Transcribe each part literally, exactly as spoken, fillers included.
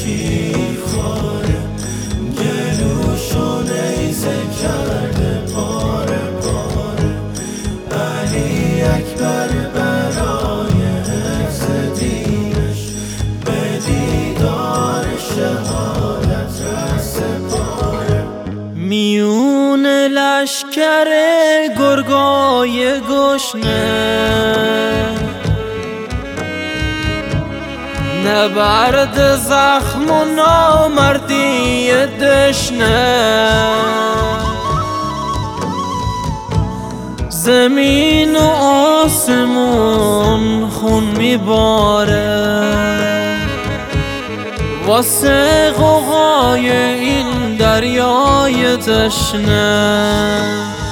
شیرخواره، گلوشو نیزه کرده پاره پاره. علی اکبر برای حفظ دینش به دیدار شهادت رسه پاره. میون لشکر گرگای گشنه، نبرد زخم و نامردی دشنه. زمین و آسمون خون میباره واسه غوغای این دریای تشنه.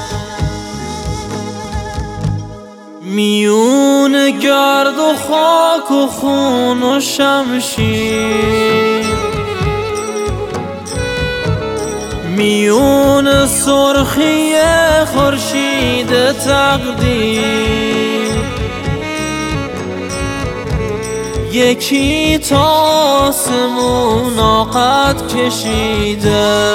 میون گرد و خاک و خون و شمشیر، میون سرخی خورشید تقدیر، یکی تا آسمون آقد کشیده،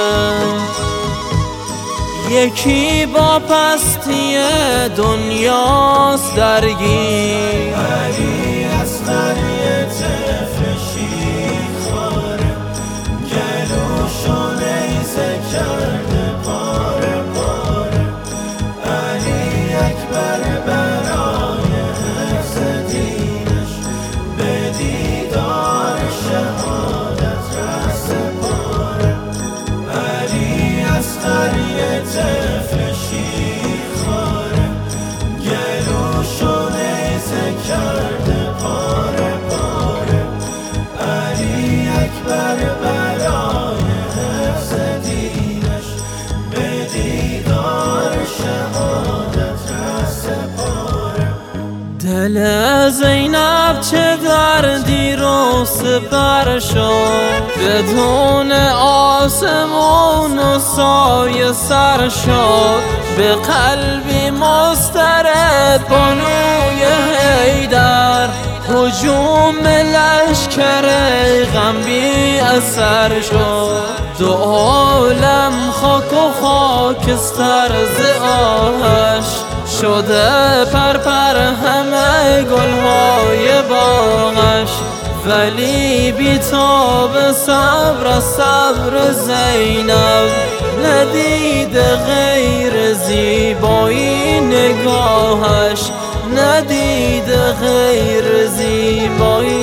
یکی با پستی دنیاست درگیر. علی اصغر یه طفل شیرخواره، گلوشو نیزه کرده پاره پاره. علی اکبر برای حفظ دینش به دیدار شهادت رسه پاره. علی اصغر طفل شیرخواره، گلوشو نیزه کرده پاره پاره. علی اکبر برای حفظ دینش به دیدار شهادت رسه پاره. دل زینب چه دردی رو سپر شد، بدون آسمون و سایه سر شد. به قلبی مضطرب بانوی حیدر، هجوم لشکر غم بی اثر شد. دو عالم خاک و خاکستر ز آهش، شده پرپر همه گلهای باغش. ولی بیتاب صبر از صبر زینب، ندید غیر زیبایی نگاهش، ندید غیر زیبایی